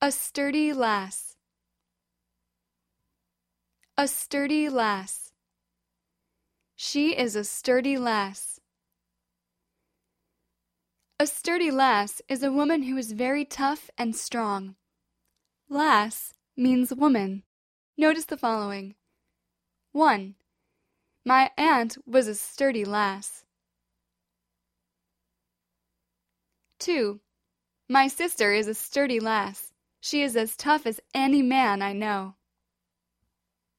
A sturdy lass. A sturdy lass. She is a sturdy lass. A sturdy lass is a woman who is very tough and strong. Lass means woman. Notice the following. 1. My aunt was a sturdy lass. 2. My sister is a sturdy lass. She is as tough as any man I know.